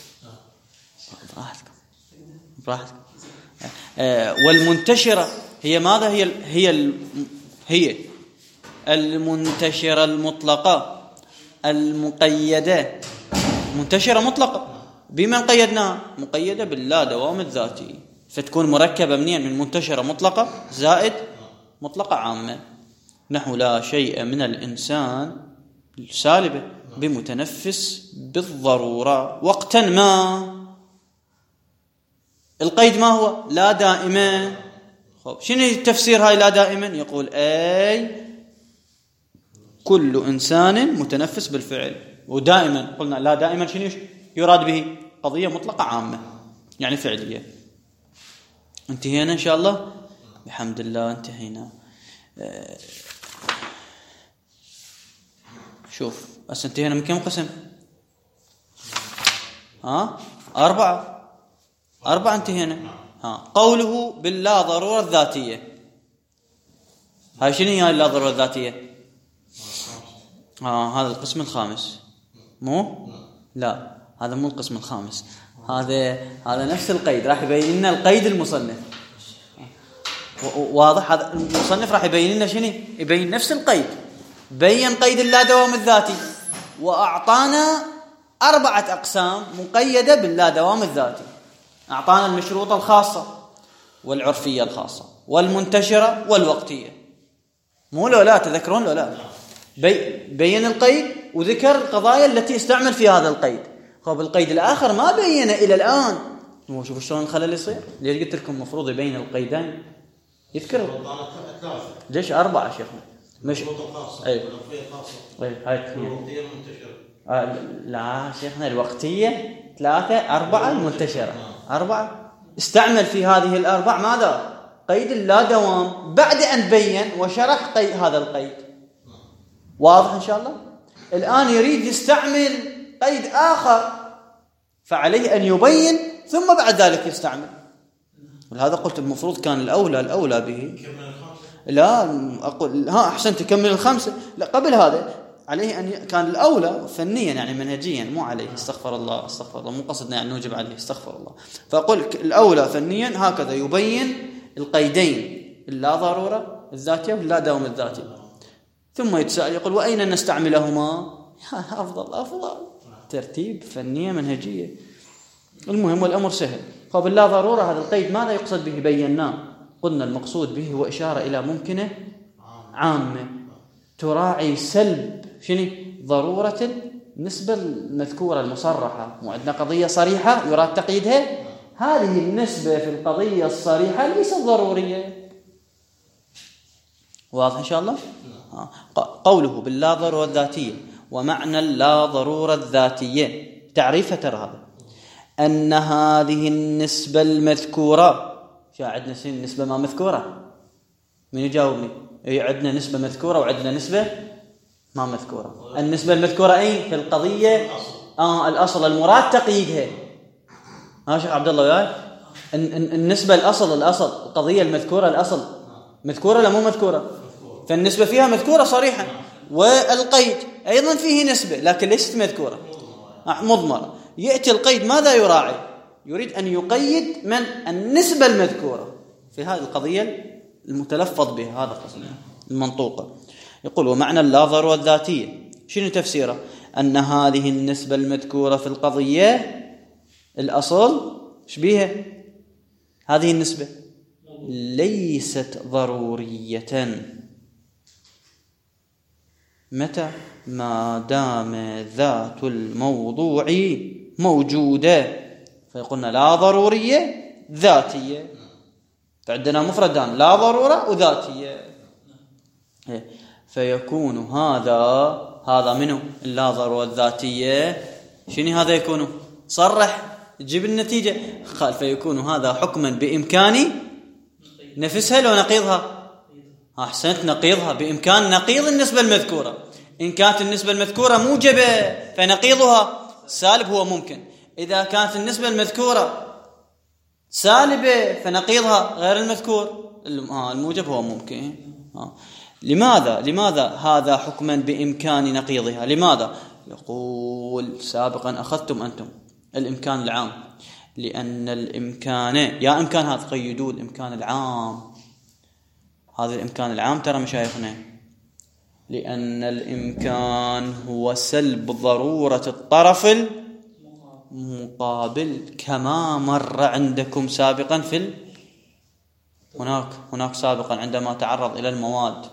Speaker 1: براحتكم. والمنتشرة هي ماذا؟ هي المنتشرة المطلقة المقيدة. منتشرة مطلقة بمن قيدناها؟ مقيدة باللا دوام الذاتي، فتكون مركبة منين؟ من منتشرة مطلقة زائد مطلقة عامة. نحو لا شيء من الإنسان سالبة بمتنفس بالضرورة وقتا ما. القيد ما هو؟ لا دائما. خب شنو تفسير هاي لا دائما؟ يقول أي كل إنسان متنفس بالفعل. ودائما قلنا لا دائما شنو يراد به؟ قضية مطلقة عامة يعني فعلية. انتهينا إن شاء الله بحمد الله. انتهينا. شوف بس انتهينا من كم قسم؟ 4 انتهينا. قوله باللا ضرورة الذاتية. هاي شنو هي اللا ضرورة الذاتية؟ هذا القسم الخامس. مو لا هذا مو القسم الخامس، هذا نفس القيد راح يبين لنا القيد المصنف. واضح؟ هذا المصنف راح يبين لنا شنو؟ يبين نفس القيد. بين قيد اللا دوام الذاتي وأعطانا 4 أقسام مقيدة باللا دوام الذاتي. أعطانا المشروطة الخاصة والعرفية الخاصة والمنتشرة والوقتية. مو لا تذكرون لا بين القيد وذكر القضايا التي استعمل في هذا القيد. خب القيد الآخر ما بين إلى الآن. شوفوا شلون الخلل يصير. ليش قلت لكم مفروض يبين القيدين؟ يذكر ليش 4 شيخنا؟ مش أي هاي لا شيخنا الوقتية 3 4 المنتشرة 4. استعمل في هذه 4 ماذا؟ قيد اللا دوام بعد أن بين وشرح قيد هذا القيد. واضح إن شاء الله؟ الآن يريد يستعمل قيد آخر فعليه أن يبين ثم بعد ذلك يستعمل. ولهذا قلت المفروض كان الأولى به. لا أقول أحسن تكمل 5. لا قبل هذا عليه أن كان الأولى فنيا يعني منهجيا، مو عليه استغفر الله مو قصدنا يعني نوجب عليه استغفر الله. فأقول الأولى فنيا هكذا يبين القيدين اللا ضرورة الذاتية واللا دوام الذاتي، ثم يتساءل يقول وأين نستعملهما؟ أفضل ترتيب فنية منهجية. المهم والأمر سهل. فباللا ضرورة هذا القيد ماذا يقصد به؟ بيناه. قلنا المقصود به هو إشارة إلى ممكنة عامة تراعي سلب ضرورة النسبة المذكورة المصرحة وعندنا قضية صريحة يراد تقييدها، هذه النسبة في القضية الصريحة ليست ضرورية. واضح إن شاء الله؟ قوله باللا ضرورة الذاتية ومعنى اللا ضرورة الذاتية تعريفها ترى هذا أن هذه النسبة المذكورة، عندنا نسبة ما مذكورة، من يجاوبني؟ عندنا نسبة مذكورة وعندنا نسبة ما مذكورة. النسبة المذكورة أين في القضية؟ الأصل المراد تقييدها. شيخ عبد الله وياي، النسبة الأصل القضية المذكورة الأصل مذكورة ولا مو مذكورة؟ فالنسبة فيها مذكورة صريحة، والقيد أيضا فيه نسبة لكن ليست مذكورة مضمرة. يأتي القيد ماذا يراعي؟ يريد أن يقيد من النسبة المذكورة في هذه القضية المتلفظ بها، هذا قصد المنطوقة. يقول ومعنى اللا ضرورة الذاتية شنو تفسيره؟ أن هذه النسبة المذكورة في القضية الأصل شبيها هذه النسبة ليست ضرورية متى ما دام ذات الموضوع موجودة، فيقولنا لا ضرورية ذاتية، فعندنا مفردان لا ضرورة وذاتية. فيكون هذا منه اللا ضرورة الذاتية. شنو هذا يكون؟ صرح تجيب النتيجة. قال فيكون هذا حكما بإمكاني نفسها لو نقيضها. أحسنت، نقيضها بإمكان نقيض النسبة المذكورة. إن كانت النسبة المذكورة موجبة فنقيضها سالب هو ممكن، إذا كانت النسبة المذكورة سالبة فنقيضها غير المذكور الموجب هو ممكن. لماذا هذا حكما بإمكان نقيضها؟ لماذا؟ يقول سابقا أخذتم أنتم الإمكان العام، لأن الإمكان يا إمكان هذا قيدوا الإمكان العام، هذا الإمكان العام ترى مشايخنا، لأن الإمكان هو سلب ضرورة الطرف المقابل كما مر عندكم سابقا في هناك سابقا عندما تعرض إلى المواد.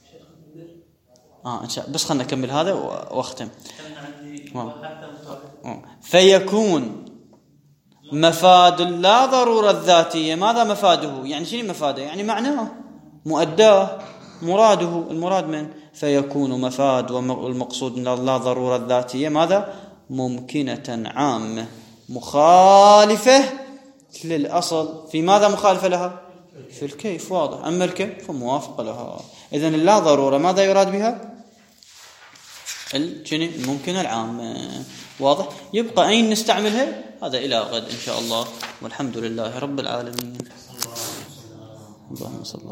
Speaker 1: بس خلنا نكمل هذا واختم. فيكون مفاد لا ضرورة الذاتية. ماذا مفاده؟ يعني شنو مفاده؟ يعني معناه مؤداه مراده، المراد من فيكون مفاد والمقصود من لا ضرورة الذاتية ماذا؟ ممكنة عامة مخالفة للأصل. في ماذا مخالفة لها؟ في الكيف. واضح. أما الكيف فموافقة لها. إذن اللا ضرورة ماذا يراد بها؟ الممكنة العامة. واضح. يبقى أين نستعملها؟ هذا إلى غد إن شاء الله، والحمد لله رب العالمين. اللهم صل